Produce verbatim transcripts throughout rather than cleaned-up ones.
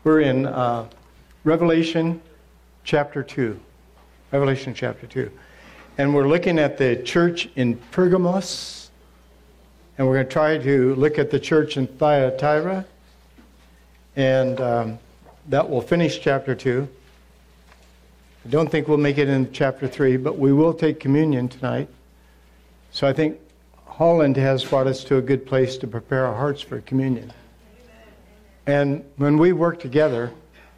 We're in uh, Revelation chapter two. Revelation chapter two. And we're looking at the church in Pergamos. And we're going to try to look at the church in Thyatira. And um, that will finish chapter two. I don't think we'll make it in chapter three, but we will take communion tonight. So I think Holland has brought us to a good place to prepare our hearts for communion. And when we work together,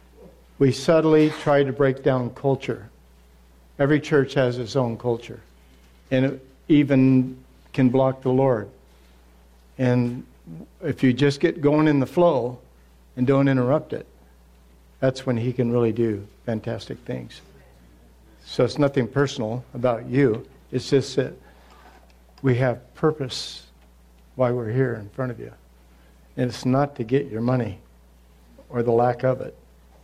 we subtly try to break down culture. Every church has its own culture. And it even can block the Lord. And if you just get going in the flow and don't interrupt it, that's when He can really do fantastic things. So it's nothing personal about you. It's just that we have purpose why we're here in front of you. And it's not to get your money or the lack of it.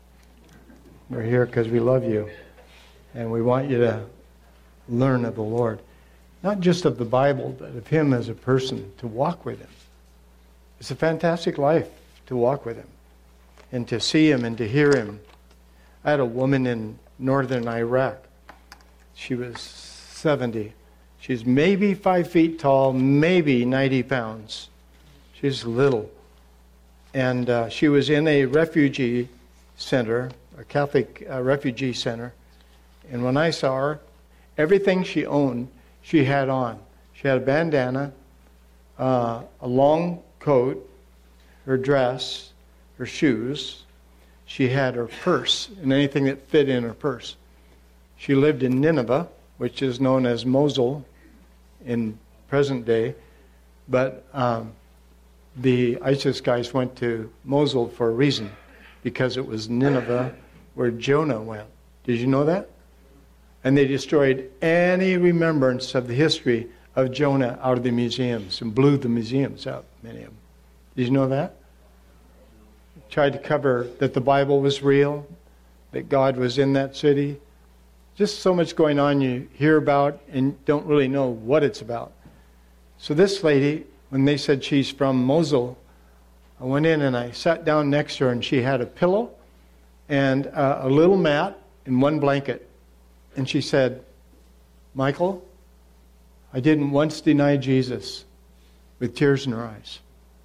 We're here because we love you. And we want you to learn of the Lord. Not just of the Bible, but of Him as a person, to walk with Him. It's a fantastic life to walk with Him. And to see Him and to hear Him. I had a woman in northern Iraq. She was seventy. She's maybe five feet tall, maybe ninety pounds. She's little. And uh, she was in a refugee center, a Catholic uh, refugee center. And when I saw her, everything she owned, she had on. She had a bandana, uh, a long coat, her dress, her shoes. She had her purse and anything that fit in her purse. She lived in Nineveh, which is known as Mosul in present day. But um, the ISIS guys went to Mosul for a reason, because it was Nineveh where Jonah went. Did you know that? And they destroyed any remembrance of the history of Jonah out of the museums and blew the museums out, many of them. Did you know that? Tried to cover that the Bible was real, that God was in that city. Just so much going on you hear about and don't really know what it's about. So this lady, when they said she's from Mosul, I went in and I sat down next to her, and she had a pillow and uh, a little mat and one blanket. And she said, "Michael, I didn't once deny Jesus," with tears in her eyes.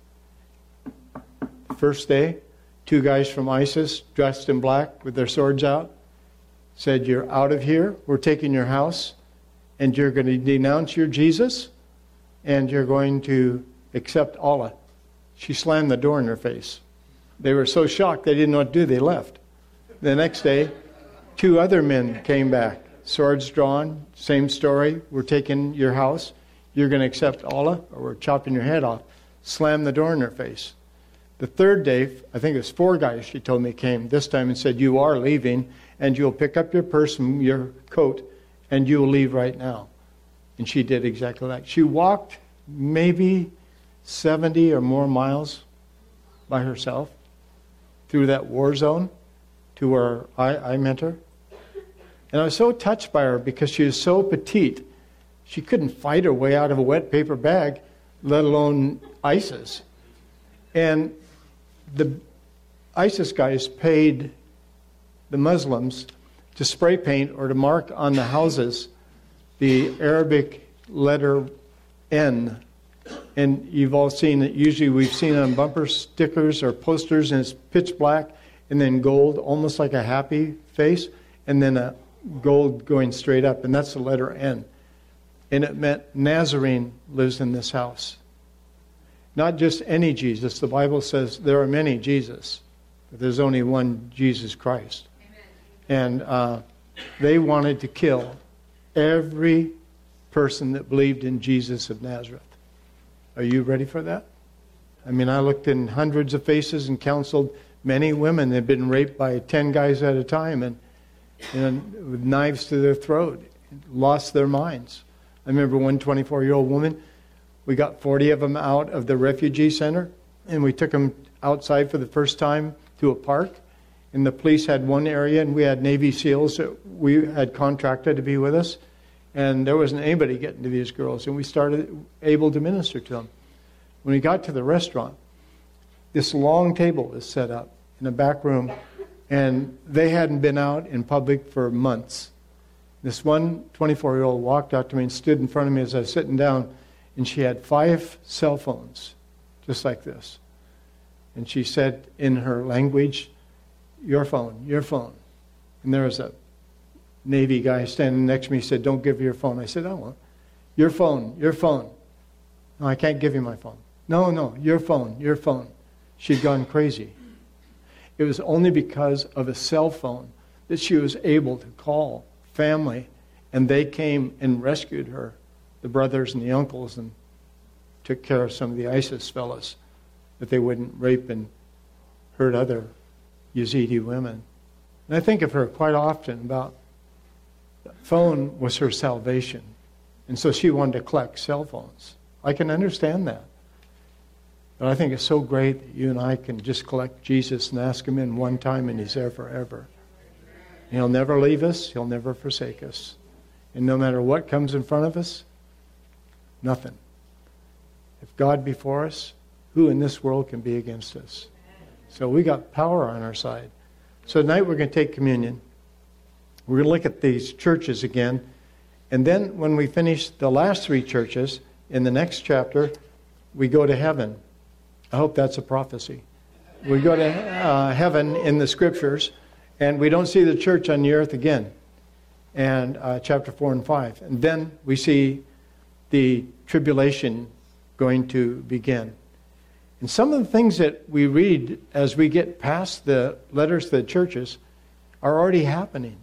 The first day, two guys from ISIS, dressed in black with their swords out, said, "You're out of here. We're taking your house, and you're going to denounce your Jesus, and you're going to accept Allah." She slammed the door in their face. They were so shocked they didn't know what to do. They left. The next day, two other men came back, swords drawn, same story. "We're taking your house. You're going to accept Allah, or we're chopping your head off." Slammed the door in their face. The third day, I think it was four guys, she told me, came this time and said, "You are leaving, and you'll pick up your purse and your coat, and you'll leave right now." And she did exactly that. She walked maybe seventy or more miles by herself through that war zone to where I, I met her. And I was so touched by her because she was so petite. She couldn't fight her way out of a wet paper bag, let alone ISIS. And the ISIS guys paid the Muslims to spray paint or to mark on the houses the Arabic letter N. And you've all seen it. Usually we've seen it on bumper stickers or posters, and it's pitch black and then gold, almost like a happy face, and then a gold going straight up. And that's the letter N. And it meant Nazarene lives in this house. Not just any Jesus. The Bible says there are many Jesus, but there's only one Jesus Christ. Amen. And uh, they wanted to kill every person that believed in Jesus of Nazareth. Are you ready for that? I mean, I looked in hundreds of faces and counseled many women that had been raped by ten guys at a time, and, and with knives to their throat, lost their minds. I remember one twenty-four-year-old woman. We got forty of them out of the refugee center, and we took them outside for the first time to a park. And the police had one area, and we had Navy SEALs that we had contracted to be with us. And there wasn't anybody getting to these girls, and we started able to minister to them. When we got to the restaurant, this long table was set up, in a back room, and they hadn't been out in public for months. This one twenty-four-year-old walked out to me and stood in front of me as I was sitting down, and she had five cell phones, just like this. And she said in her language, "Your phone, your phone." And there was a Navy guy standing next to me. He said, "Don't give her your phone." I said, "I won't." "Your phone, your phone." "No, I can't give you my phone." "No, no, your phone, your phone." She'd gone crazy. It was only because of a cell phone that she was able to call family, and they came and rescued her, the brothers and the uncles, and took care of some of the ISIS fellas, that they wouldn't rape and hurt other Yazidi women. And I think of her quite often about the phone was her salvation. And so she wanted to collect cell phones. I can understand that. But I think it's so great that you and I can just collect Jesus and ask him in one time, and he's there forever. He'll never leave us. He'll never forsake us. And no matter what comes in front of us, nothing. If God be for us, who in this world can be against us? So we got power on our side. So tonight we're going to take communion. We're going to look at these churches again. And then when we finish the last three churches, in the next chapter, we go to heaven. I hope that's a prophecy. We go to uh, heaven in the scriptures, and we don't see the church on the earth again. And uh, chapter four and five. And then we see the tribulation going to begin. And some of the things that we read as we get past the letters to the churches are already happening.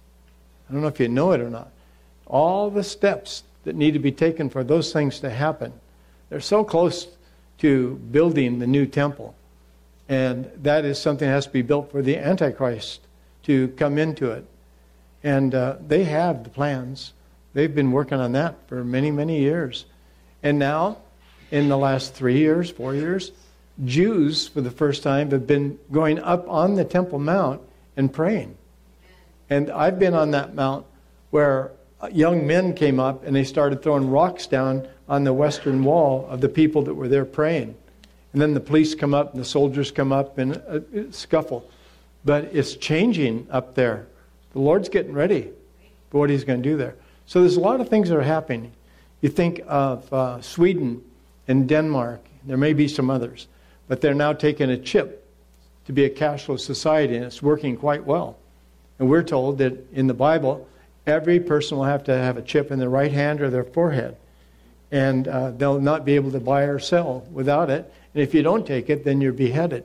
I don't know if you know it or not. All the steps that need to be taken for those things to happen, they're so close to building the new temple. And that is something that has to be built for the Antichrist to come into it. And uh, they have the plans. They've been working on that for many, many years. And now, in the last three years, four years, Jews, for the first time, have been going up on the Temple Mount and praying. And I've been on that mount where young men came up and they started throwing rocks down on the western wall of the people that were there praying. And then the police come up and the soldiers come up and a scuffle. But it's changing up there. The Lord's getting ready for what he's going to do there. So there's a lot of things that are happening. You think of uh, Sweden and Denmark. There may be some others. But they're now taking a chip to be a cashless society, and it's working quite well. And we're told that in the Bible, every person will have to have a chip in their right hand or their forehead. And uh, they'll not be able to buy or sell without it. And if you don't take it, then you're beheaded.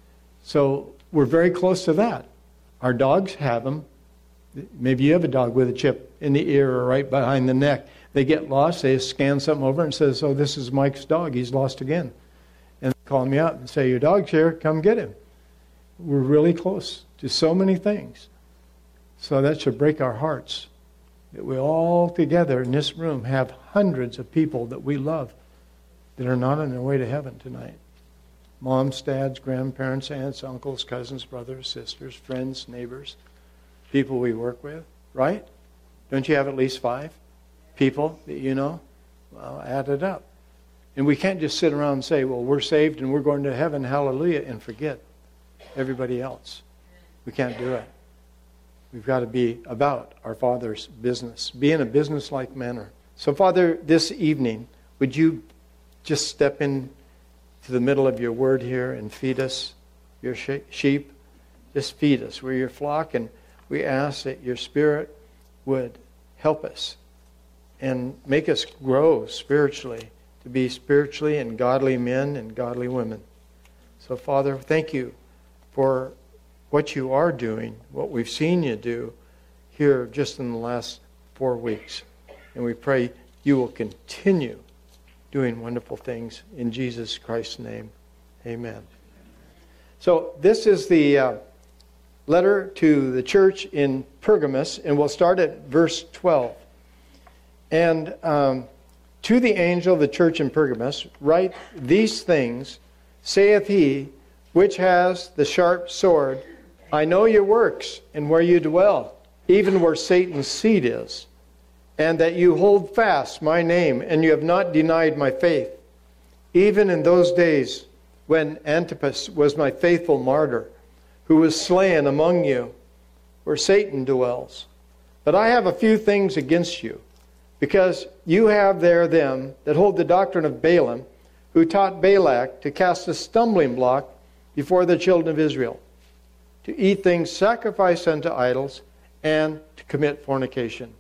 So we're very close to that. Our dogs have them. Maybe you have a dog with a chip in the ear or right behind the neck. They get lost. They scan something over and says, "Oh, this is Mike's dog. He's lost again." And they call me up and say, "Your dog's here. Come get him." We're really close to so many things. So that should break our hearts, that we all together in this room have hundreds of people that we love that are not on their way to heaven tonight. Moms, dads, grandparents, aunts, uncles, cousins, brothers, sisters, friends, neighbors, people we work with, right? Don't you have at least five people that you know? Well, add it up. And we can't just sit around and say, well, we're saved and we're going to heaven, hallelujah, and forget everybody else. We can't do it. We've got to be about our Father's business, be in a business-like manner. So, Father, this evening, would you just step in to the middle of your word here and feed us, your sheep? Just feed us. We're your flock, and we ask that your Spirit would help us and make us grow spiritually, to be spiritually and godly men and godly women. So, Father, thank you for what you are doing, what we've seen you do here just in the last four weeks. And we pray you will continue doing wonderful things in Jesus Christ's name. Amen. So this is the uh, letter to the church in Pergamos, and we'll start at verse twelve. And um, to the angel of the church in Pergamos, write these things, saith he, which has the sharp sword, I know your works and where you dwell, even where Satan's seat is, and that you hold fast my name, and you have not denied my faith, even in those days when Antipas was my faithful martyr, who was slain among you, where Satan dwells. But I have a few things against you, because you have there them that hold the doctrine of Balaam, who taught Balak to cast a stumbling block before the children of Israel, to eat things sacrificed unto idols, and to commit fornication.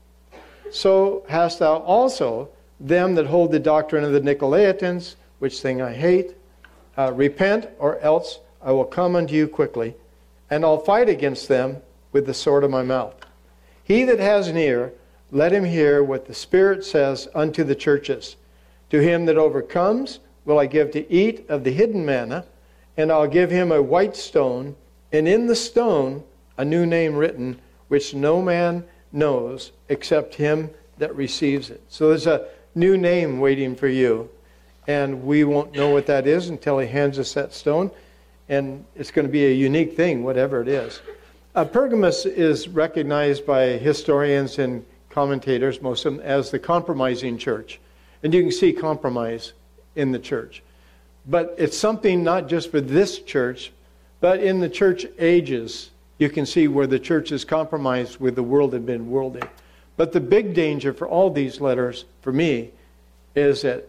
So hast thou also them that hold the doctrine of the Nicolaitans, which thing I hate. Uh, repent, or else I will come unto you quickly, and I'll fight against them with the sword of my mouth. He that has an ear, let him hear what the Spirit says unto the churches. To him that overcomes will I give to eat of the hidden manna, and I'll give him a white stone, and in the stone a new name written, which no man knows except him that receives it. So there's a new name waiting for you, and we won't know what that is until he hands us that stone, and it's going to be a unique thing, whatever it is. Uh, Pergamos is recognized by historians and commentators, most of them, as the compromising church. And you can see compromise in the church. But it's something not just for this church, but in the church ages, you can see where the church is compromised with the world and been worldly. But the big danger for all these letters, for me, is that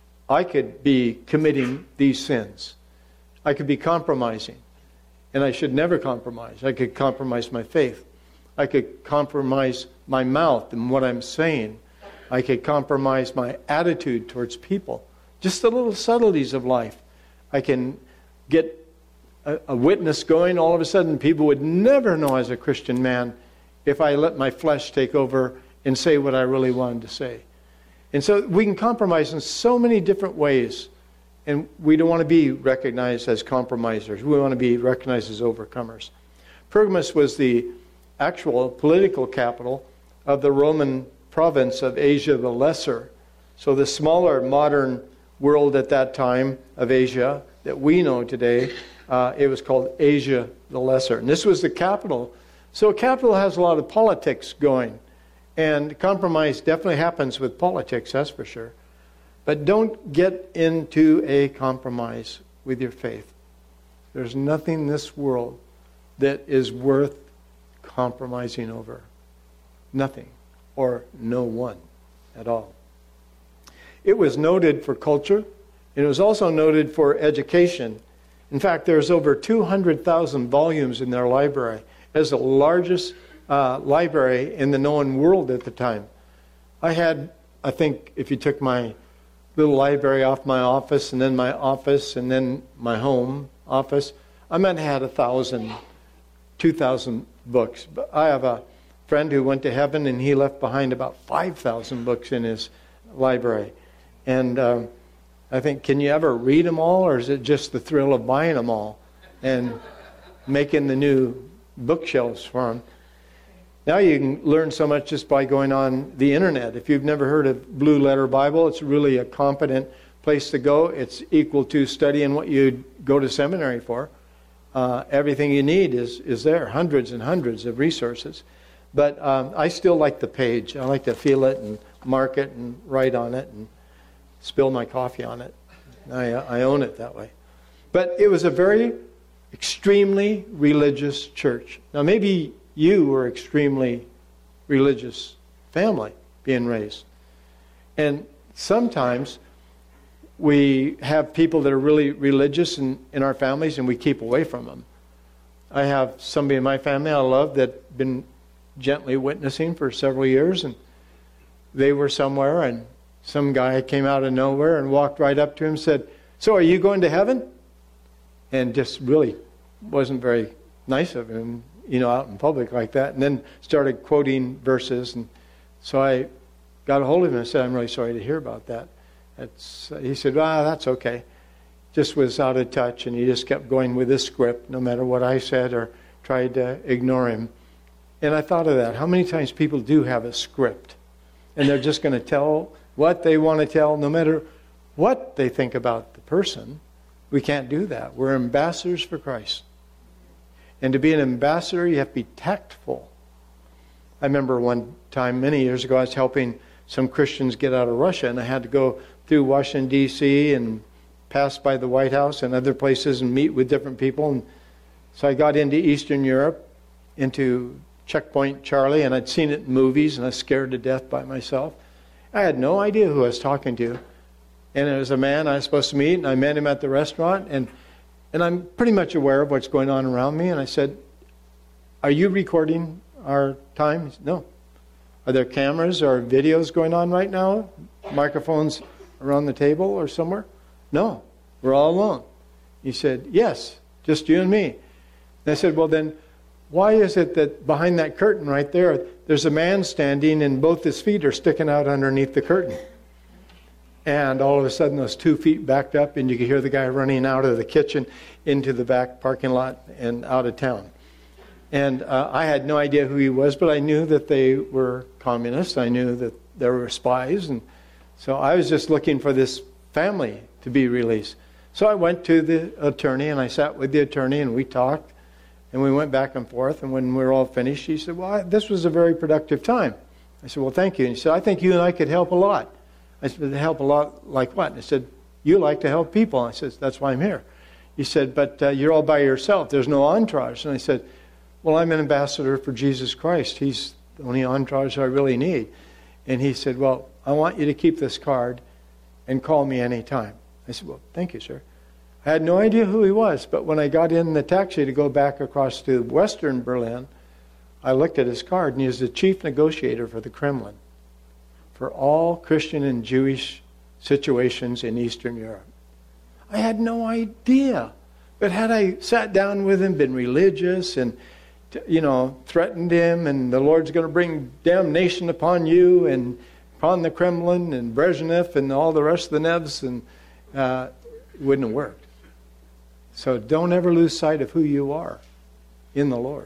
I could be committing these sins. I could be compromising. And I should never compromise. I could compromise my faith. I could compromise my mouth and what I'm saying. I could compromise my attitude towards people. Just the little subtleties of life. I can get a, a witness going. All of a sudden, people would never know as a Christian man if I let my flesh take over and say what I really wanted to say. And so we can compromise in so many different ways. And we don't want to be recognized as compromisers. We want to be recognized as overcomers. Pergamos was the actual political capital of the Roman province of Asia the Lesser. So the smaller modern world at that time of Asia that we know today, uh, it was called Asia the Lesser. And this was the capital. So a capital has a lot of politics going. And compromise definitely happens with politics, that's for sure. But don't get into a compromise with your faith. There's nothing in this world that is worth compromising over. Nothing. Or no one at all. It was noted for culture. And it was also noted for education. In fact, there's over two hundred thousand volumes in their library. It was the largest uh, library in the known world at the time. I had, I think, if you took my little library off my office, and then my office, and then my home office, I might have had a thousand, two thousand books. But I have a friend who went to heaven, and he left behind about five thousand books in his library. And um, I think, can you ever read them all, or is it just the thrill of buying them all and making the new bookshelves for them? Now you can learn so much just by going on the internet. If you've never heard of Blue Letter Bible, it's really a competent place to go. It's equal to studying what you go to seminary for. Uh, everything you need is, is there, hundreds and hundreds of resources. But um, I still like the page. I like to feel it and mark it and write on it and spill my coffee on it. I, I own it that way. But it was a very extremely religious church. Now maybe you were extremely religious family being raised. And sometimes we have people that are really religious in, in our families, and we keep away from them. I have somebody in my family I love that been gently witnessing for several years, and they were somewhere, and some guy came out of nowhere and walked right up to him and said, "So are you going to heaven?" And just really wasn't very nice of him, you know, out in public like that, and then started quoting verses. And so I got a hold of him and said, "I'm really sorry to hear about that." It's, he said, "Ah, that's okay." Just was out of touch, and he just kept going with his script, no matter what I said or tried to ignore him. And I thought of that. How many times people do have a script, and they're just going to tell what they want to tell, no matter what they think about the person. We can't do that. We're ambassadors for Christ. And to be an ambassador, you have to be tactful. I remember one time, many years ago, I was helping some Christians get out of Russia, and I had to go through Washington, D C, and pass by the White House and other places and meet with different people. And So I got into Eastern Europe, into Checkpoint Charlie, and I'd seen it in movies, and I was scared to death by myself. I had no idea who I was talking to. And it was a man I was supposed to meet, and I met him at the restaurant, and and I'm pretty much aware of what's going on around me. And I said, "Are you recording our time?" He said, "No." "Are there cameras or videos going on right now? Microphones around the table or somewhere?" "No, we're all alone." He said, "Yes, just you and me." And I said, "Well then, why is it that behind that curtain right there, there's a man standing and both his feet are sticking out underneath the curtain?" And all of a sudden those two feet backed up and you could hear the guy running out of the kitchen into the back parking lot and out of town. And uh, I had no idea who he was, but I knew that they were communists. I knew that there were spies. And so I was just looking for this family to be released. So I went to the attorney and I sat with the attorney and we talked and we went back and forth. And when we were all finished, he said, "Well, I, this was a very productive time." I said, "Well, thank you." And he said, "I think you and I could help a lot." I said, "Help a lot like what?" And he said, "You like to help people." I said, "That's why I'm here." He said, "But uh, you're all by yourself. There's no entourage." And I said, "Well, I'm an ambassador for Jesus Christ. He's the only entourage I really need." And he said, "Well, I want you to keep this card and call me anytime." I said, "Well, thank you, sir." I had no idea who he was, but when I got in the taxi to go back across to Western Berlin, I looked at his card, and he was the chief negotiator for the Kremlin, for all Christian and Jewish situations in Eastern Europe. I had no idea. But had I sat down with him, been religious, and you know, threatened him, and the Lord's going to bring damnation upon you, and upon the Kremlin, and Brezhnev, and all the rest of the Nevs, and uh, it wouldn't have worked. So don't ever lose sight of who you are in the Lord.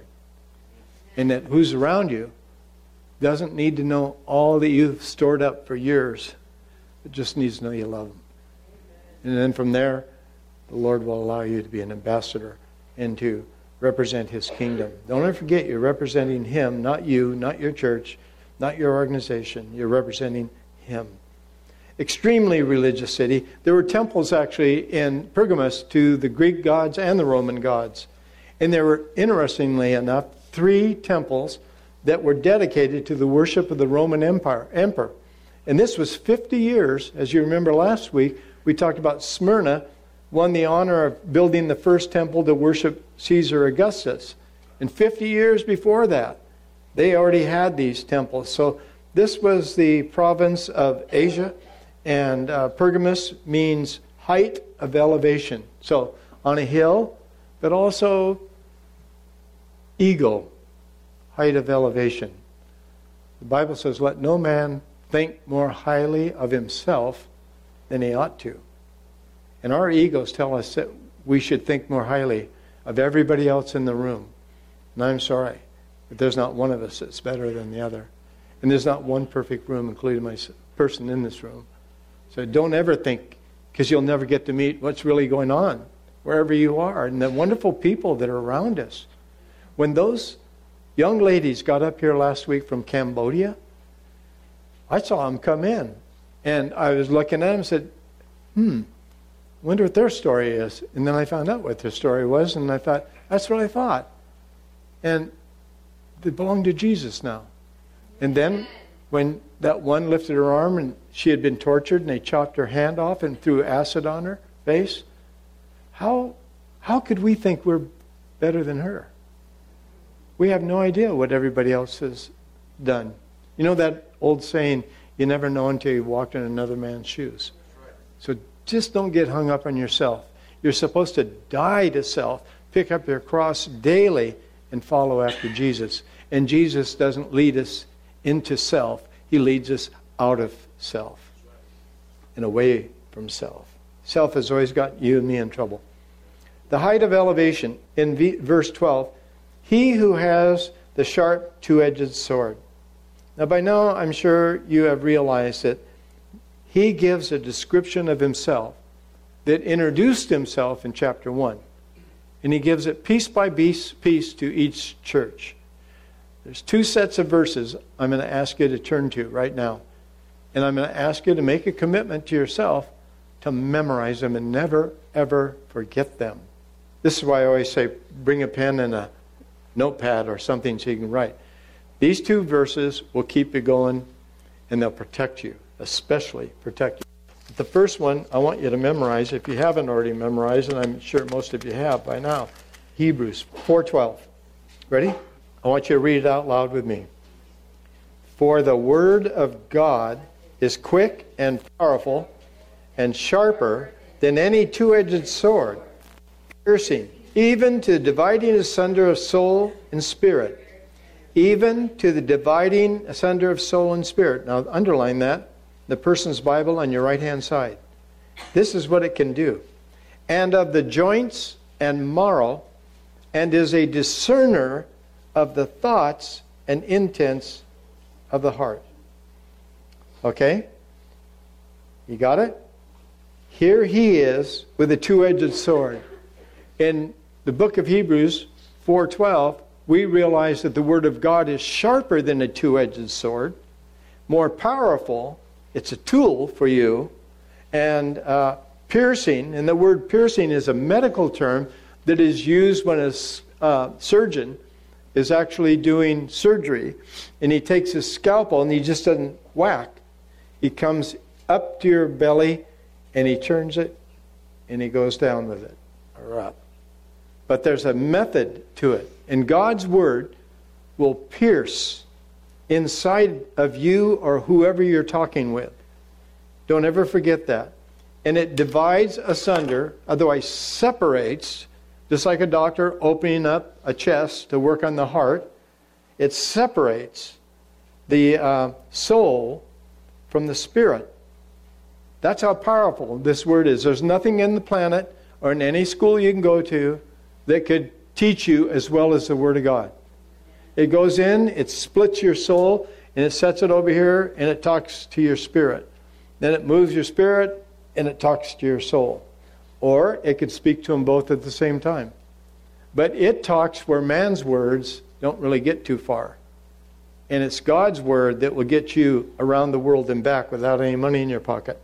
And that who's around you doesn't need to know all that you've stored up for years. It just needs to know you love them. And then from there, the Lord will allow you to be an ambassador and to represent His kingdom. Don't ever forget, you're representing Him, not you, not your church, not your organization. You're representing Him. Extremely religious city. There were temples actually in Pergamos to the Greek gods and the Roman gods. And there were, interestingly enough, three temples that were dedicated to the worship of the Roman Empire, emperor. And this was fifty years, as you remember last week, we talked about Smyrna won the honor of building the first temple to worship Caesar Augustus. And fifty years before that, they already had these temples. So this was the province of Asia, and uh, Pergamos means height of elevation. So on a hill, but also eagle, height of elevation. The Bible says, "Let no man think more highly of himself than he ought to." And our egos tell us that we should think more highly of everybody else in the room. And I'm sorry, but there's not one of us that's better than the other. And there's not one perfect room, including my person in this room. So don't ever think, because you'll never get to meet what's really going on wherever you are, and the wonderful people that are around us. When those young ladies got up here last week from Cambodia, I saw them come in. And I was looking at them and said, hmm, wonder what their story is. And then I found out what their story was, and I thought, that's what I thought. And they belong to Jesus now. And then when that one lifted her arm and she had been tortured and they chopped her hand off and threw acid on her face, how how could we think we're better than her? We have no idea what everybody else has done. You know that old saying, you never know until you walked in another man's shoes. So just don't get hung up on yourself. You're supposed to die to self, pick up your cross daily, and follow after Jesus. And Jesus doesn't lead us into self. He leads us out of self and away from self. Self has always got you and me in trouble. The height of elevation in v- verse twelve, he who has the sharp two-edged sword. Now by now I'm sure you have realized that he gives a description of himself that introduced himself in chapter one. And he gives it piece by piece, piece to each church. There's two sets of verses I'm going to ask you to turn to right now. And I'm going to ask you to make a commitment to yourself to memorize them and never, ever forget them. This is why I always say, bring a pen and a notepad or something so you can write. These two verses will keep you going, and they'll protect you, especially protect you. The first one I want you to memorize, if you haven't already memorized, and I'm sure most of you have by now, Hebrews four twelve. Ready? I want you to read it out loud with me. For the word of God is quick and powerful and sharper than any two-edged sword, piercing, even to dividing asunder of soul and spirit. Even to the dividing asunder of soul and spirit. Now underline that, the person's Bible on your right-hand side. This is what it can do. And of the joints and marrow, and is a discerner of the thoughts and intents of the heart. Okay? You got it? Here he is with a two-edged sword. In the book of Hebrews four twelve, we realize that the Word of God is sharper than a two-edged sword, more powerful. It's a tool for you, and uh, piercing. And the word piercing is a medical term that is used when a uh, surgeon is actually doing surgery, and he takes his scalpel and he just doesn't whack. He comes up to your belly and he turns it and he goes down with it, or up. But there's a method to it. And God's Word will pierce inside of you or whoever you're talking with. Don't ever forget that. And it divides asunder, otherwise separates, just like a doctor opening up a chest to work on the heart. It separates the uh, soul from the spirit. That's how powerful this Word is. There's nothing in the planet or in any school you can go to that could teach you as well as the Word of God. It goes in, it splits your soul, and it sets it over here, and it talks to your spirit. Then it moves your spirit, and it talks to your soul. Or it could speak to them both at the same time. But it talks where man's words don't really get too far. And it's God's Word that will get you around the world and back without any money in your pocket.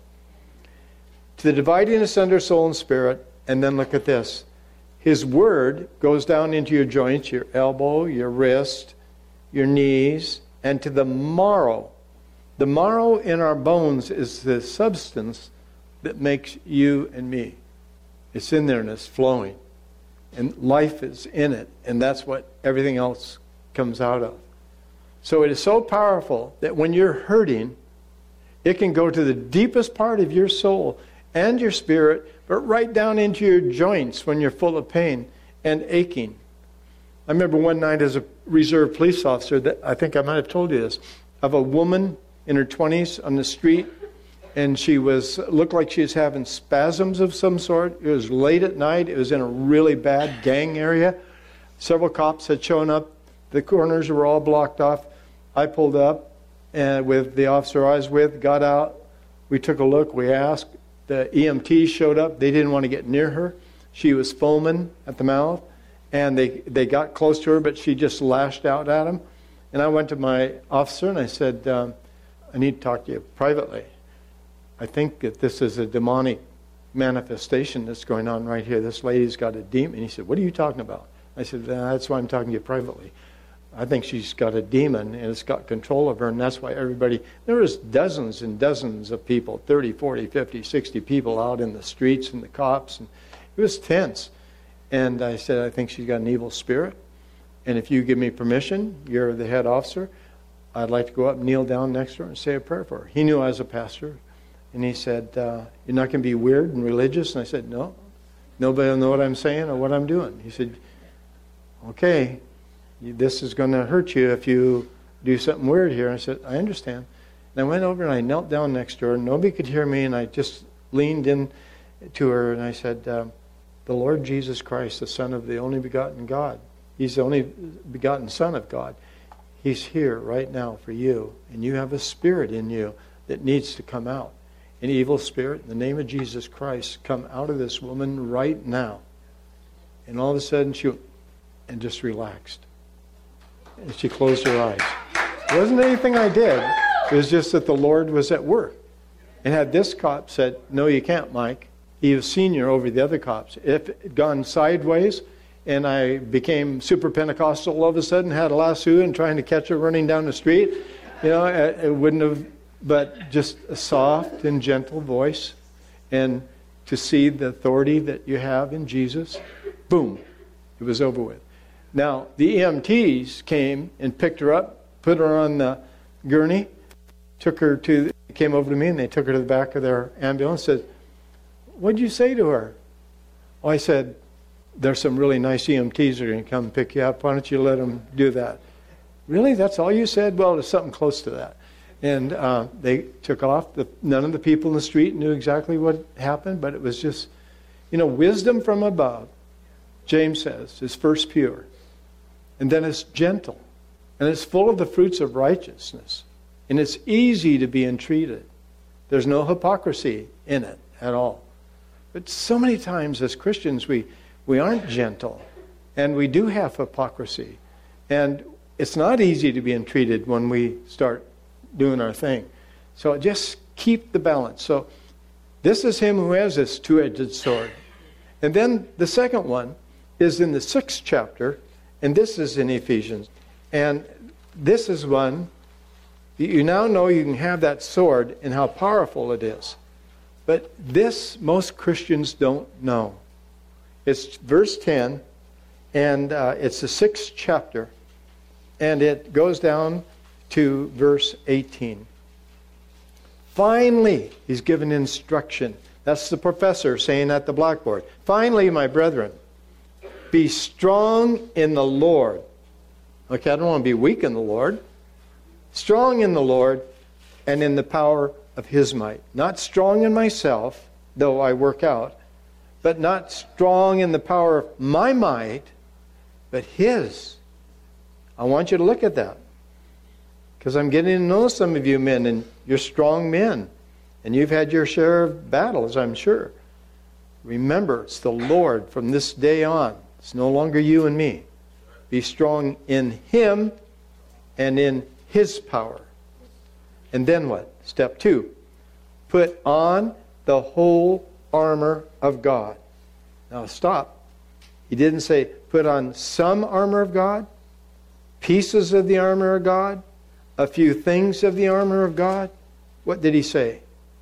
To the dividing asunder soul and spirit, and then look at this. His Word goes down into your joints, your elbow, your wrist, your knees, and to the marrow. The marrow in our bones is the substance that makes you and me. It's in there and it's flowing. And life is in it. And that's what everything else comes out of. So it is so powerful that when you're hurting, it can go to the deepest part of your soul and your spirit, but right down into your joints when you're full of pain and aching. I remember one night as a reserve police officer, that I think I might have told you this, of a woman in her twenties on the street, and she was looked like she was having spasms of some sort. It was late at night. It was in a really bad gang area. Several cops had shown up. The corners were all blocked off. I pulled up and with the officer I was with, got out. We took a look. We asked. The E M Ts showed up. They didn't want to get near her. She was foaming at the mouth. And they, they got close to her, but she just lashed out at them. And I went to my officer and I said, um, I need to talk to you privately. I think that this is a demonic manifestation that's going on right here. This lady's got a demon. And he said, what are you talking about? I said, that's why I'm talking to you privately. I think she's got a demon and it's got control of her, and that's why everybody, there was dozens and dozens of people, thirty, forty, fifty, sixty people out in the streets and the cops, and it was tense. And I said, I think she's got an evil spirit, and if you give me permission, you're the head officer, I'd like to go up and kneel down next to her and say a prayer for her. He knew I was a pastor, and he said, uh, you're not going to be weird and religious? And I said, no, nobody will know what I'm saying or what I'm doing. He said, okay, this is going to hurt you if you do something weird here. I said, I understand. And I went over and I knelt down next to her. Nobody could hear me, and I just leaned in to her and I said, um, the Lord Jesus Christ, the Son of the only begotten God. He's the only begotten Son of God. He's here right now for you, and you have a spirit in you that needs to come out. An evil spirit, in the name of Jesus Christ, come out of this woman right now. And all of a sudden she and just relaxed. And she closed her eyes. It wasn't anything I did. It was just that the Lord was at work. And had this cop said, no, you can't, Mike, he was senior over the other cops. If it had gone sideways and I became super Pentecostal all of a sudden, had a lasso and trying to catch her running down the street, you know, it, it wouldn't have, but just a soft and gentle voice, and to see the authority that you have in Jesus, boom, it was over with. Now, the E M Ts came and picked her up, put her on the gurney, took her to, came over to me, and they took her to the back of their ambulance, said, "What'd you say to her?" Oh, I said, "There's some really nice E M Ts that are going to come pick you up. Why don't you let them do that?" "Really? That's all you said?" "Well, it's something close to that." And uh, they took off. The, none of the people in the street knew exactly what happened, but it was just, you know, wisdom from above, James says, is first pure. And then it's gentle. And it's full of the fruits of righteousness. And it's easy to be entreated. There's no hypocrisy in it at all. But so many times as Christians, we, we aren't gentle. And we do have hypocrisy. And it's not easy to be entreated when we start doing our thing. So just keep the balance. So this is him who has this two-edged sword. And then the second one is in the sixth chapter, and this is in Ephesians. And this is one, you now know you can have that sword and how powerful it is. But this most Christians don't know. It's verse ten, and uh, it's the sixth chapter, and it goes down to verse eighteen. Finally, he's given instruction. That's the professor saying at the blackboard. Finally, my brethren, be strong in the Lord. Okay, I don't want to be weak in the Lord. Strong in the Lord and in the power of his might. Not strong in myself, though I work out, but not strong in the power of my might, but his. I want you to look at that. Because I'm getting to know some of you men, and you're strong men. And you've had your share of battles, I'm sure. Remember, it's the Lord from this day on. It's no longer you and me. Be strong in him and in his power. And then what? Step two. Put on the whole armor of God. Now stop. He didn't say put on some armor of God, pieces of the armor of God, a few things of the armor of God. What did he say?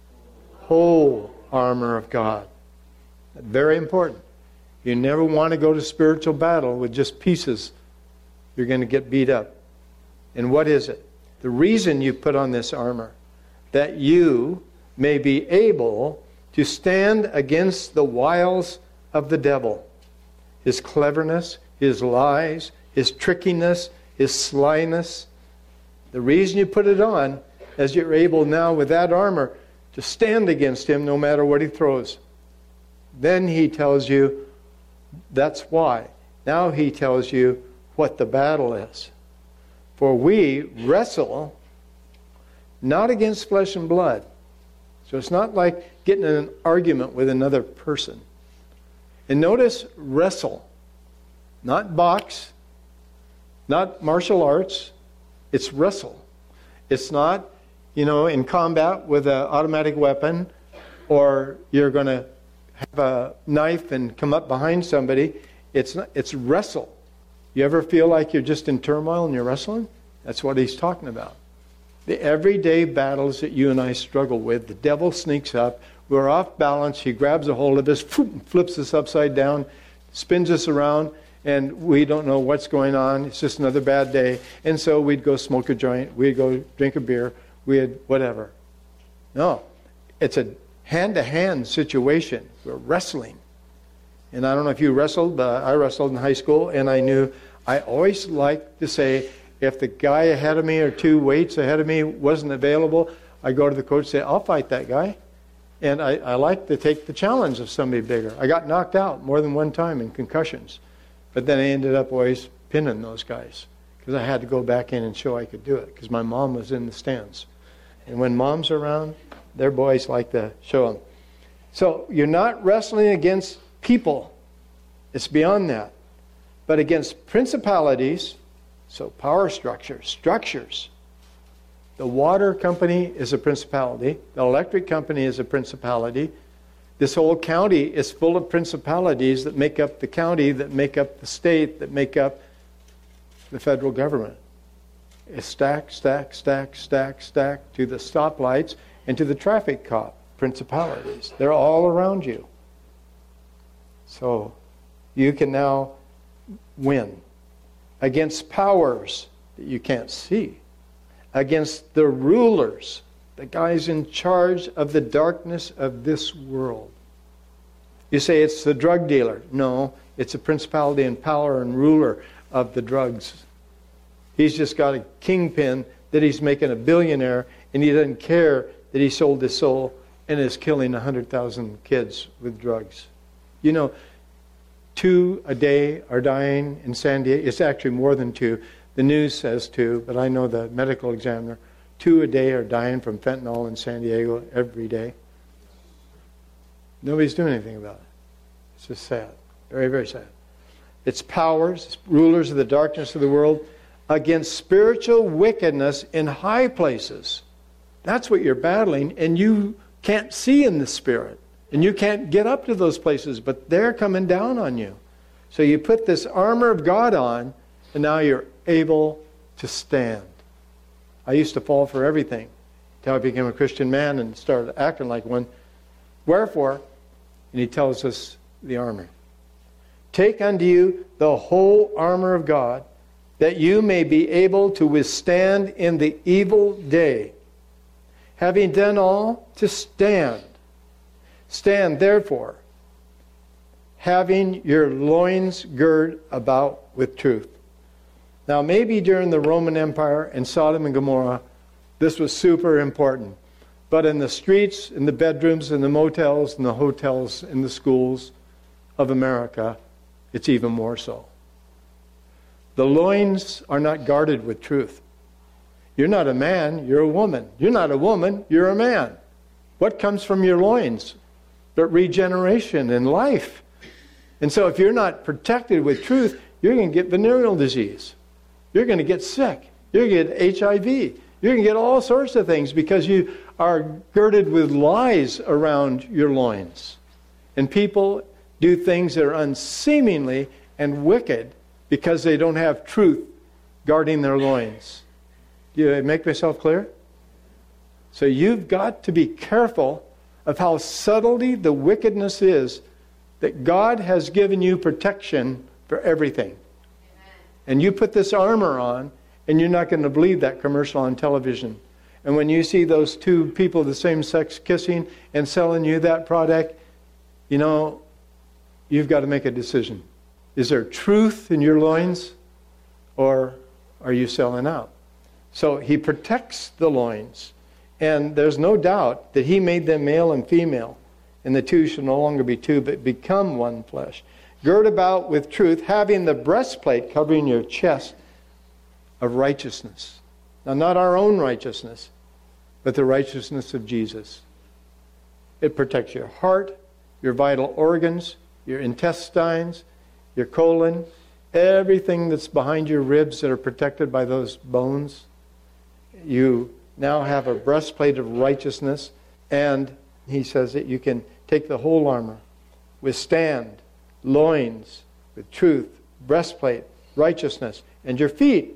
Whole armor of God. Very important. You never want to go to spiritual battle with just pieces. You're going to get beat up. And what is it? The reason you put on this armor, that you may be able to stand against the wiles of the devil. His cleverness, his lies, his trickiness, his slyness. The reason you put it on is you're able now with that armor to stand against him no matter what he throws. Then he tells you that's why. Now he tells you what the battle is. For we wrestle not against flesh and blood. So it's not like getting in an argument with another person. And notice wrestle. Not box. Not martial arts. It's wrestle. It's not, you know, in combat with an automatic weapon, or you're going to have a knife and come up behind somebody. It's not, it's wrestle. You ever feel like you're just in turmoil and you're wrestling? That's what he's talking about. The everyday battles that you and I struggle with, the devil sneaks up, we're off balance, he grabs a hold of us, flips us upside down, spins us around, and we don't know what's going on. It's just another bad day. And so we'd go smoke a joint, we'd go drink a beer, we'd whatever. No, it's a hand-to-hand situation. We're wrestling. And I don't know if you wrestled, but I wrestled in high school, and I knew I always liked to say, if the guy ahead of me or two weights ahead of me wasn't available, I go to the coach and say, I'll fight that guy. And I, I like to take the challenge of somebody bigger. I got knocked out more than one time in concussions. But then I ended up always pinning those guys because I had to go back in and show I could do it because my mom was in the stands. And when mom's around, their boys like to show them. So you're not wrestling against people. It's beyond that. But against principalities, so power structures, structures. The water company is a principality. The electric company is a principality. This whole county is full of principalities that make up the county, that make up the state, that make up the federal government. It's stack, stack, stack, stack, stack to the stoplights and to the traffic cop principalities. They're all around you. So you can now win against powers that you can't see, against the rulers, the guys in charge of the darkness of this world. You say it's the drug dealer. No, it's a principality and power and ruler of the drugs. He's just got a kingpin that he's making a billionaire, and he doesn't care that he sold his soul and is killing one hundred thousand kids with drugs. You know, two a day are dying in San Diego. It's actually more than two. The news says two, but I know the medical examiner. Two a day are dying from fentanyl in San Diego every day. Nobody's doing anything about it. It's just sad. Very, very sad. It's powers, it's rulers of the darkness of the world against spiritual wickedness in high places. That's what you're battling, and you can't see in the spirit. And you can't get up to those places, but they're coming down on you. So you put this armor of God on, and now you're able to stand. I used to fall for everything until I became a Christian man and started acting like one. Wherefore, and he tells us the armor. Take unto you the whole armor of God, that you may be able to withstand in the evil day. Having done all, to stand. Stand therefore, having your loins girt about with truth. Now maybe during the Roman Empire and Sodom and Gomorrah, this was super important. But in the streets, in the bedrooms, in the motels, in the hotels, in the schools of America, it's even more so. The loins are not guarded with truth. You're not a man, you're a woman. You're not a woman, you're a man. What comes from your loins? But regeneration and life. And so if you're not protected with truth, you're going to get venereal disease. You're going to get sick. You're going to get H I V. You're going to get all sorts of things because you are girded with lies around your loins. And people do things that are unseemly and wicked because they don't have truth guarding their loins. Do I make myself clear? So you've got to be careful of how subtly the wickedness is, that God has given you protection for everything. Amen. And you put this armor on, and you're not going to believe that commercial on television. And when you see those two people of the same sex kissing and selling you that product, you know, you've got to make a decision. Is there truth in your loins, or are you selling out? So he protects the loins. And there's no doubt that he made them male and female. And the two shall no longer be two, but become one flesh. Gird about with truth, having the breastplate covering your chest of righteousness. Now, not our own righteousness, but the righteousness of Jesus. It protects your heart, your vital organs, your intestines, your colon, everything that's behind your ribs that are protected by those bones. You now have a breastplate of righteousness, and he says that you can take the whole armor, withstand, loins with truth, breastplate, righteousness, and your feet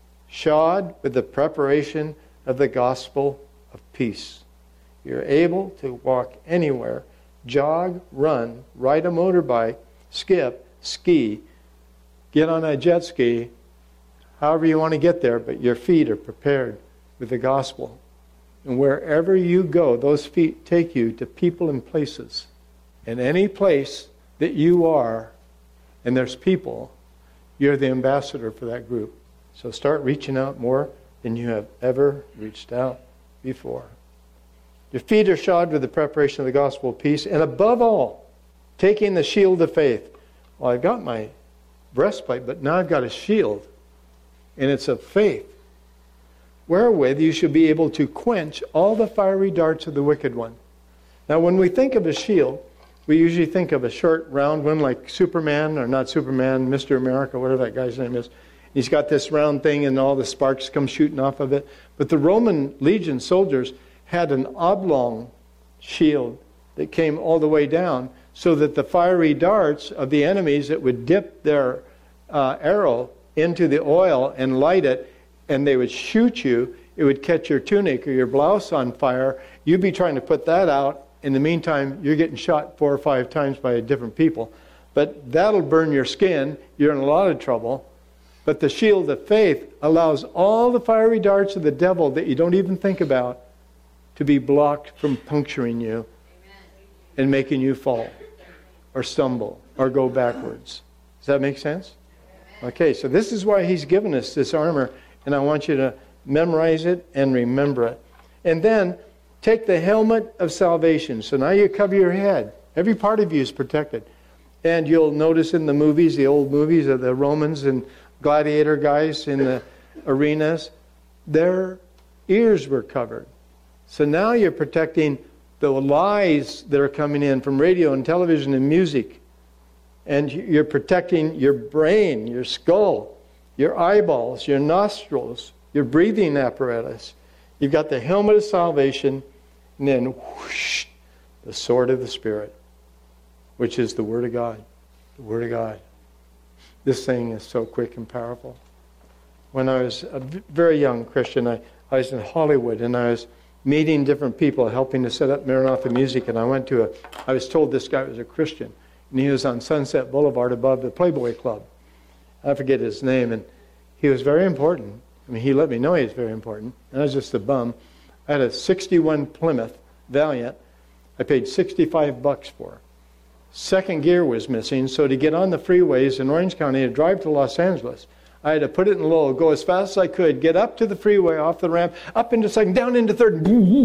shod with the preparation of the gospel of peace. You're able to walk anywhere, jog, run, ride a motorbike, skip, ski, get on a jet ski, however you want to get there, but your feet are prepared with the gospel. And wherever you go, those feet take you to people and places. And any place that you are, and there's people, you're the ambassador for that group. So start reaching out more than you have ever reached out before. Your feet are shod with the preparation of the gospel of peace, and above all, taking the shield of faith. Well, I've got my breastplate, but now I've got a shield, and it's of faith, wherewith you should be able to quench all the fiery darts of the wicked one. Now, when we think of a shield, we usually think of a short, round one like Superman, or not Superman, Mister America, whatever that guy's name is. He's got this round thing, and all the sparks come shooting off of it. But the Roman legion soldiers had an oblong shield that came all the way down, so that the fiery darts of the enemies that would dip their uh, arrow into the oil and light it, and they would shoot you, it would catch your tunic or your blouse on fire. You'd be trying to put that out. In the meantime, you're getting shot four or five times by different people. But that'll burn your skin. You're in a lot of trouble. But the shield of faith allows all the fiery darts of the devil that you don't even think about to be blocked from puncturing you and making you fall or stumble or go backwards. Does that make sense? Okay, so this is why he's given us this armor, and I want you to memorize it and remember it. And then take the helmet of salvation. So now you cover your head. Every part of you is protected. And you'll notice in the movies, the old movies of the Romans and gladiator guys in the arenas, their ears were covered. So now you're protecting the lies that are coming in from radio and television and music. And you're protecting your brain, your skull, your eyeballs, your nostrils, your breathing apparatus. You've got the helmet of salvation, and then whoosh, the sword of the Spirit, which is the Word of God. The Word of God. This thing is so quick and powerful. When I was a very young Christian, I, I was in Hollywood, and I was meeting different people, helping to set up Maranatha Music, and I went to a, I was told this guy was a Christian, and he was on Sunset Boulevard above the Playboy Club. I forget his name, and he was very important. I mean, he let me know he was very important, and I was just a bum. I had a sixty-one Plymouth Valiant. I paid sixty-five bucks for. Second gear was missing, so to get on the freeways in Orange County and drive to Los Angeles, I had to put it in low, go as fast as I could, get up to the freeway, off the ramp, up into second, down into third.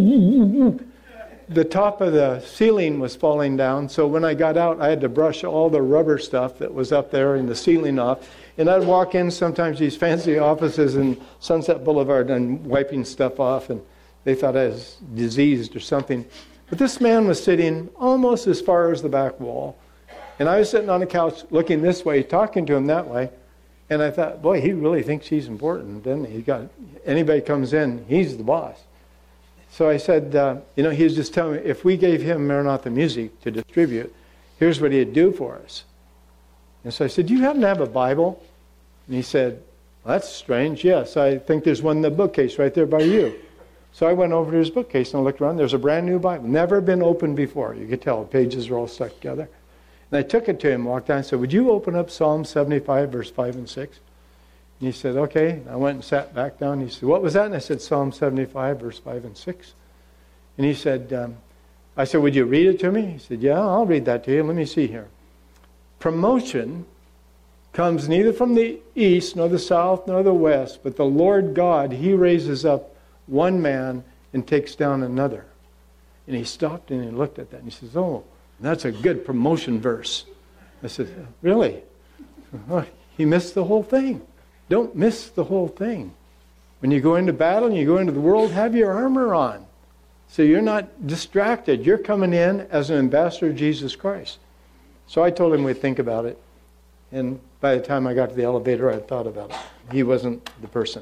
The top of the ceiling was falling down, so when I got out, I had to brush all the rubber stuff that was up there in the ceiling off. And I'd walk in sometimes these fancy offices in Sunset Boulevard and wiping stuff off, and they thought I was diseased or something. But this man was sitting almost as far as the back wall. And I was sitting on the couch looking this way, talking to him that way. And I thought, boy, he really thinks he's important, doesn't he? He got, anybody comes in, he's the boss. So I said, uh, you know, he was just telling me, if we gave him Maranatha Music to distribute, here's what he'd do for us. And so I said, do you happen to have a Bible? And he said, well, that's strange. Yes, I think there's one in the bookcase right there by you. So I went over to his bookcase and I looked around. There's a brand new Bible. Never been opened before. You could tell the pages are all stuck together. And I took it to him, walked down and said, would you open up Psalm seventy-five, verse five and six? And he said, okay. I went and sat back down. He said, what was that? And I said, Psalm seventy-five, verse five and six. And he said, um, I said, would you read it to me? He said, yeah, I'll read that to you. Let me see here. Promotion comes neither from the east, nor the south, nor the west, but the Lord God, He raises up one man and takes down another. And he stopped and he looked at that and he says, oh, that's a good promotion verse. I said, really? Oh, he missed the whole thing. Don't miss the whole thing. When you go into battle and you go into the world, have your armor on. So you're not distracted. You're coming in as an ambassador of Jesus Christ. So I told him we'd think about it. And by the time I got to the elevator, I had thought about it. He wasn't the person.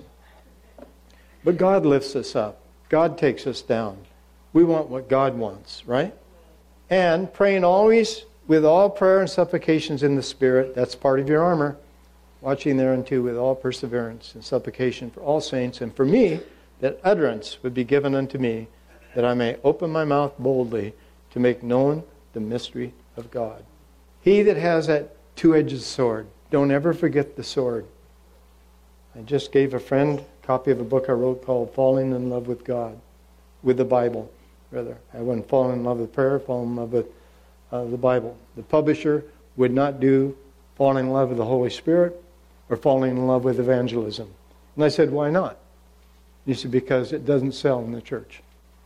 But God lifts us up. God takes us down. We want what God wants, right? And praying always with all prayer and supplications in the Spirit. That's part of your armor. Watching thereunto with all perseverance and supplication for all saints. And for me, that utterance would be given unto me, that I may open my mouth boldly to make known the mystery of God. He that has that two-edged sword. Don't ever forget the sword. I just gave a friend a copy of a book I wrote called Falling in Love with God. With the Bible, rather. I wouldn't fall in love with prayer, fall in love with uh, the Bible. The publisher would not do falling in love with the Holy Spirit or falling in love with evangelism. And I said, why not? He said, because it doesn't sell in the church.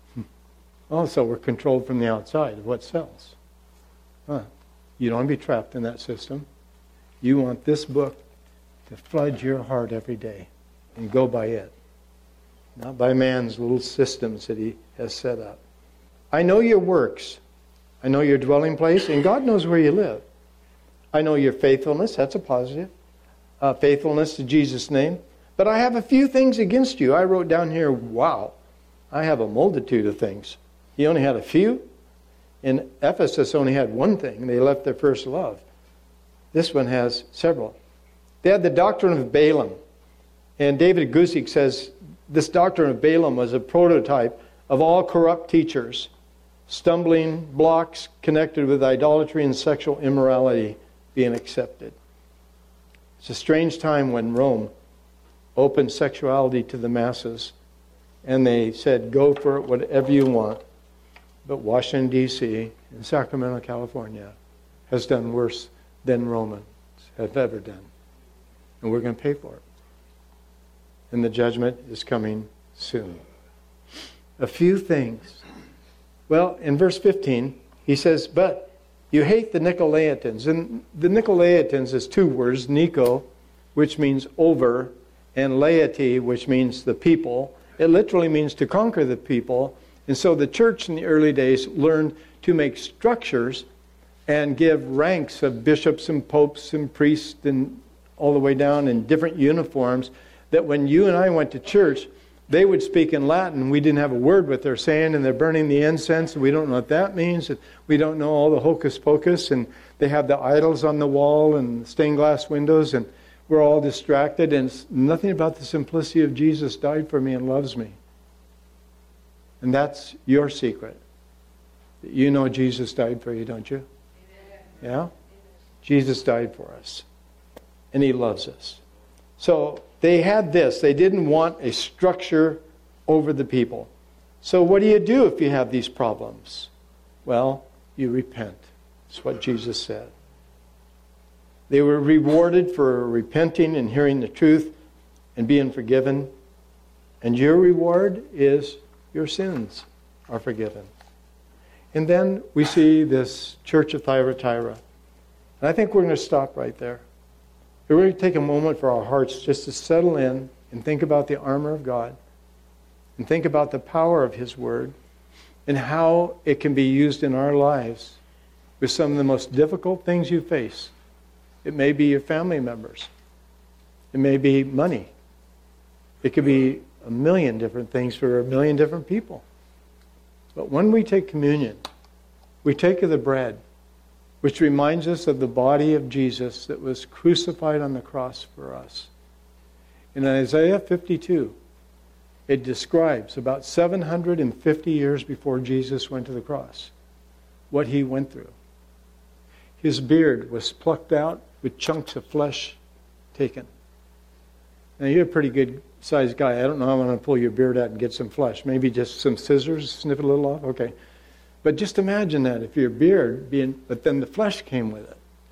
Also, we're controlled from the outside of what sells. Huh. You don't want to be trapped in that system. You want this book to flood your heart every day and go by it. Not by man's little systems that he has set up. I know your works. I know your dwelling place, and God knows where you live. I know your faithfulness. That's a positive. Uh, faithfulness to Jesus' name. But I have a few things against you. I wrote down here, wow, I have a multitude of things. He only had a few. And Ephesus only had one thing. They left their first love. This one has several. They had the doctrine of Balaam. And David Guzik says this doctrine of Balaam was a prototype of all corrupt teachers, stumbling blocks connected with idolatry and sexual immorality being accepted. It's a strange time when Rome opened sexuality to the masses, and they said, go for it, whatever you want. But Washington, D C and Sacramento, California has done worse than Romans have ever done. And we're going to pay for it. And the judgment is coming soon. A few things. Well, in verse fifteen, he says, but you hate the Nicolaitans. And the Nicolaitans is two words, Nico, which means over, and laity, which means the people. It literally means to conquer the people. And so the church in the early days learned to make structures and give ranks of bishops and popes and priests and all the way down in different uniforms, that when you and I went to church, they would speak in Latin. We didn't have a word what they're saying, and they're burning the incense, and we don't know what that means. And we don't know all the hocus pocus, and they have the idols on the wall and stained glass windows, and we're all distracted, and it's nothing about the simplicity of Jesus died for me and loves me. And that's your secret. You know Jesus died for you, don't you? Yeah? Jesus died for us. And He loves us. So they had this. They didn't want a structure over the people. So what do you do if you have these problems? Well, you repent. That's what Jesus said. They were rewarded for repenting and hearing the truth and being forgiven. And your reward is your sins are forgiven. And then we see this church of Thyatira. And I think we're going to stop right there. We're going to take a moment for our hearts just to settle in and think about the armor of God and think about the power of His Word and how it can be used in our lives with some of the most difficult things you face. It may be your family members. It may be money. It could be a million different things for a million different people. But when we take communion, we take of the bread, which reminds us of the body of Jesus that was crucified on the cross for us. In Isaiah fifty-two, it describes about seven hundred fifty years before Jesus went to the cross, what He went through. His beard was plucked out with chunks of flesh taken. Now, you're a pretty good sized guy. I don't know how I'm going to pull your beard out and get some flesh. Maybe just some scissors, snip it a little off? Okay. But just imagine that, if your beard being, but then the flesh came with it.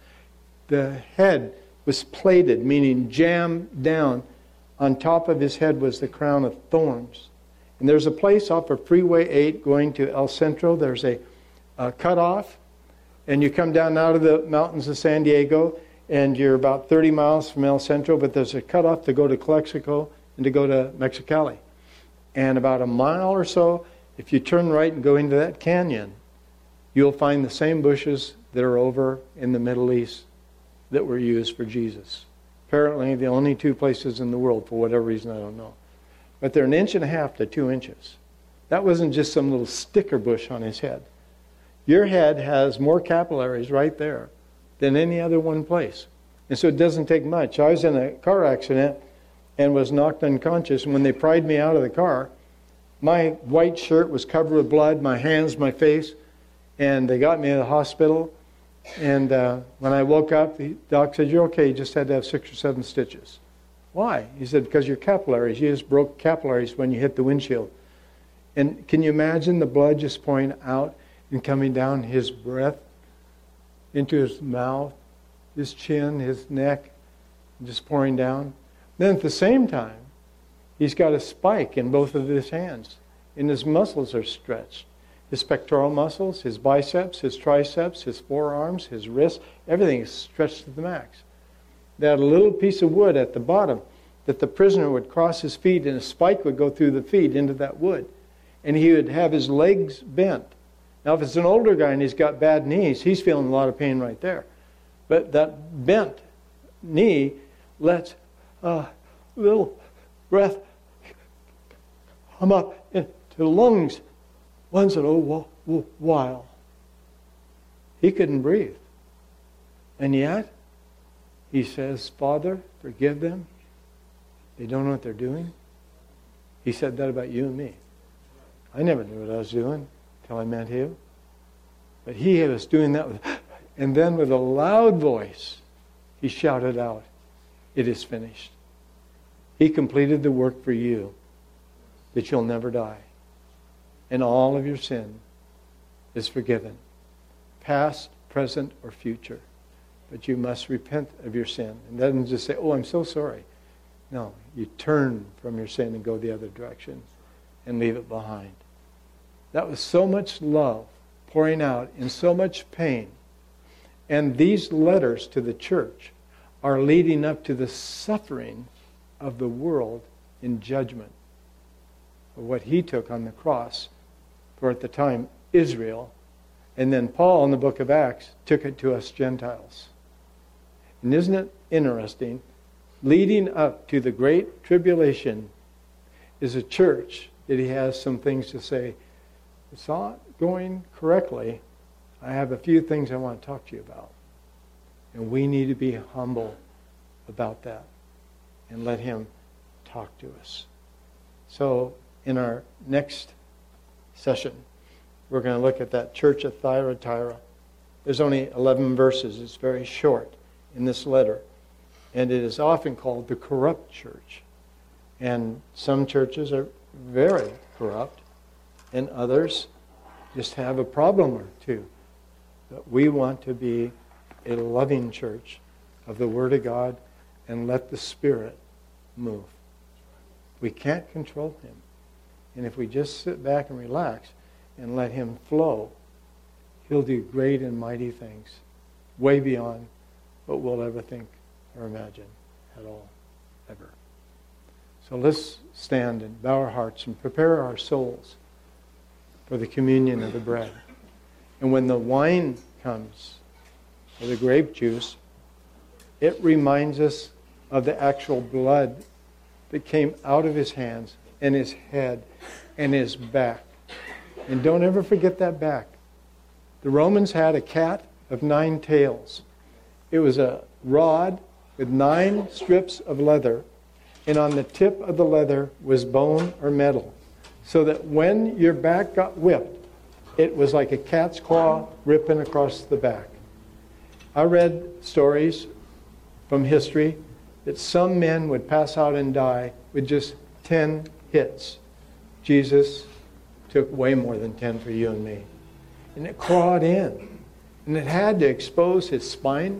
The head was plated, meaning jammed down. On top of His head was the crown of thorns. And there's a place off of Freeway eight going to El Centro. There's a, a cutoff. And you come down out of the mountains of San Diego, and you're about thirty miles from El Centro, but there's a cutoff to go to Calexico and to go to Mexicali. And about a mile or so, if you turn right and go into that canyon, you'll find the same bushes that are over in the Middle East that were used for Jesus. Apparently the only two places in the world, for whatever reason, I don't know. But they're an inch and a half to two inches. That wasn't just some little sticker bush on His head. Your head has more capillaries right there than any other one place. And so it doesn't take much. I was in a car accident and was knocked unconscious. And when they pried me out of the car, my white shirt was covered with blood, my hands, my face. And they got me to the hospital. And uh, when I woke up, the doc said, "You're okay, you just had to have six or seven stitches." Why? He said, because your capillaries, you just broke capillaries when you hit the windshield. And can you imagine the blood just pouring out and coming down His breath into His mouth, His chin, His neck, just pouring down? Then at the same time, He's got a spike in both of His hands, and His muscles are stretched. His pectoral muscles, His biceps, His triceps, His forearms, His wrists, everything is stretched to the max. They had a little piece of wood at the bottom that the prisoner would cross his feet, and a spike would go through the feet into that wood. And he would have his legs bent. Now, if it's an older guy and he's got bad knees, he's feeling a lot of pain right there. But that bent knee lets a little breath come up into the lungs once in a while. He couldn't breathe. And yet, he says, Father, forgive them. They don't know what they're doing. He said that about you and me. I never knew what I was doing until I met him. But he was doing that. With, and then with a loud voice, he shouted out, it is finished. He completed the work for you, that you'll never die. And all of your sin is forgiven. Past, present, or future. But you must repent of your sin. And doesn't just say, oh, I'm so sorry. No, you turn from your sin and go the other direction and leave it behind. That was so much love pouring out in so much pain. And these letters to the church are leading up to the suffering of the world in judgment for what he took on the cross for, at the time, Israel. And then Paul in the book of Acts took it to us Gentiles. And isn't it interesting? Leading up to the great tribulation is a church that he has some things to say. It's not going correctly. I have a few things I want to talk to you about. And we need to be humble about that and let him talk to us. So in our next session, we're going to look at that church at Thyatira. There's only eleven verses. It's very short in this letter. And it is often called the corrupt church. And some churches are very corrupt, and others just have a problem or two. But we want to be a loving church of the Word of God and let the Spirit move. We can't control Him. And if we just sit back and relax and let Him flow, He'll do great and mighty things, way beyond what we'll ever think or imagine at all, ever. So let's stand and bow our hearts and prepare our souls for the communion of the bread. And when the wine comes, or the grape juice, it reminds us of the actual blood that came out of his hands and his head and his back. And don't ever forget that back. The Romans had a cat of nine tails. It was a rod with nine strips of leather, and on the tip of the leather was bone or metal, so that when your back got whipped, it was like a cat's claw ripping across the back. I read stories from history that some men would pass out and die with just ten hits. Jesus took way more than ten for you and me. And it clawed in. And it had to expose his spine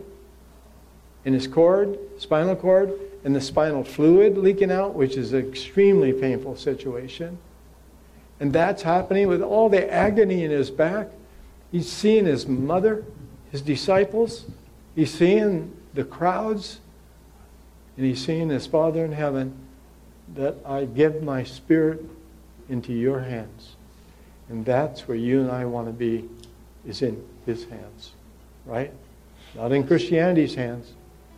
and his cord, spinal cord, and the spinal fluid leaking out, which is an extremely painful situation. And that's happening with all the agony in his back. He's seeing his mother, his disciples. He's seeing the crowds. And he's seeing his Father in heaven, that I give my spirit into your hands. And that's where you and I want to be, is in his hands. Right? Not in Christianity's hands.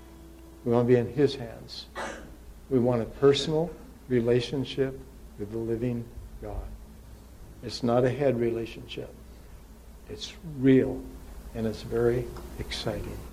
We want to be in his hands. We want a personal relationship with the living God. It's not a head relationship. It's real, and it's very exciting.